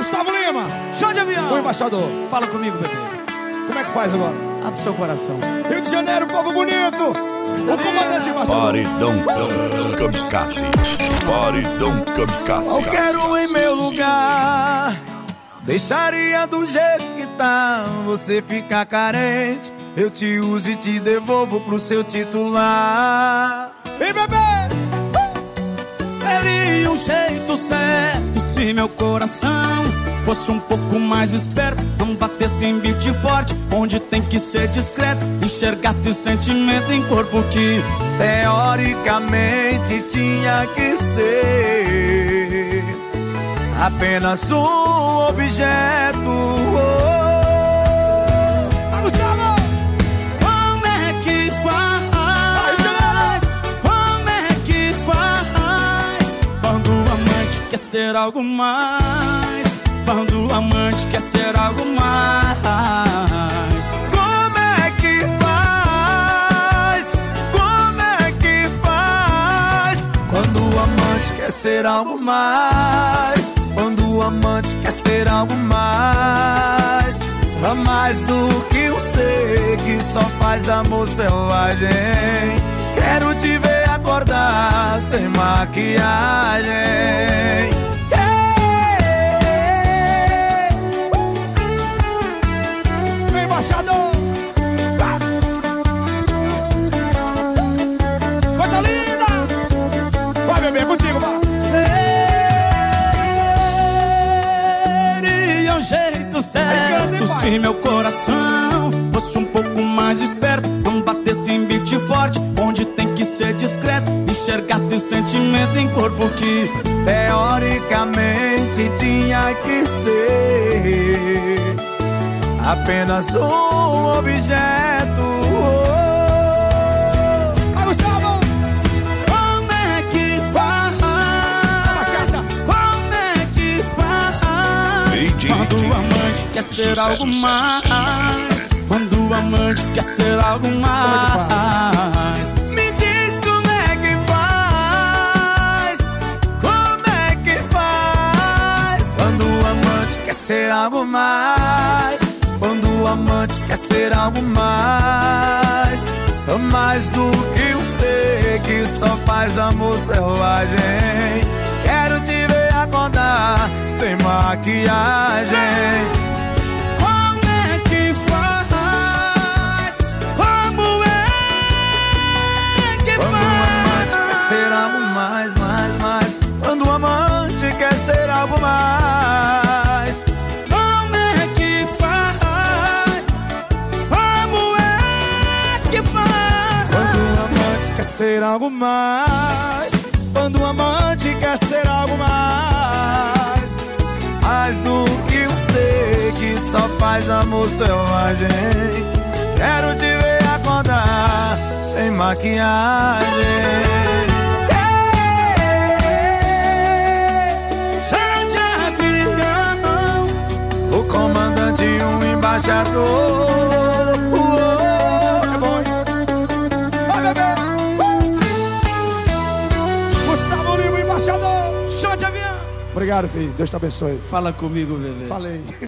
Gustavo Lima, show de avião. O embaixador, fala comigo, bebê. Como é que faz agora? Abre seu coração. Rio de Janeiro, povo bonito. O comandante embaixador. Paredão Kamikaze. Paredão Kamikaze. Qualquer um em meu lugar deixaria do jeito que tá. Você fica carente, eu te uso e te devolvo pro seu titular. E bebê, Seria um jeito certo se meu coração fosse um pouco mais esperto, não batesse em beat forte, onde tem que ser discreto, enxergasse sentimento em corpo que teoricamente tinha que ser apenas um objeto. Gustavo! Como é que faz? Como é que faz? Quando o amante quer ser algo mais, quando o amante quer ser algo mais. Como é que faz? Como é que faz? Quando o amante quer ser algo mais, quando o amante quer ser algo mais, a mais do que um ser que só faz amor selvagem. Quero te ver acordar sem maquiagem. Embaixador, coisa linda. Vai, bebê, contigo, vai. Seria um jeito certo se meu coração fosse um pouco mais esperto, não batesse em beat forte, onde tem que ser discreto, enxergasse sentimento em corpo que teoricamente tinha que ser apenas um objeto. Gustavo! Como é que faz? Como é que faz? Quando o amante quer ser algo mais, quando o amante quer ser algo mais. Me diz como é que faz. Como é que faz? Quando o amante quer ser algo mais, quando o amante quer ser algo mais, mais do que um ser que só faz amor selvagem. Quero te ver acordar sem maquiagem. Como é que faz? Como é que Quando o amante quer ser algo mais, mais, mais. Quando o amante quer ser algo mais. Como é que faz? Como é que faz? Quando o amante quer ser algo mais, quando o amante quer ser algo mais, mais do que um ser que só faz amor selvagem. Quero te ver acordar sem maquiagem. Já de avião, O comandante e um embaixador. É bom, hein? Vai, bebê! Gustavo Lima, embaixador. Show de avião. Obrigado, filho. Deus te abençoe. fala comigo, bebê. Falei.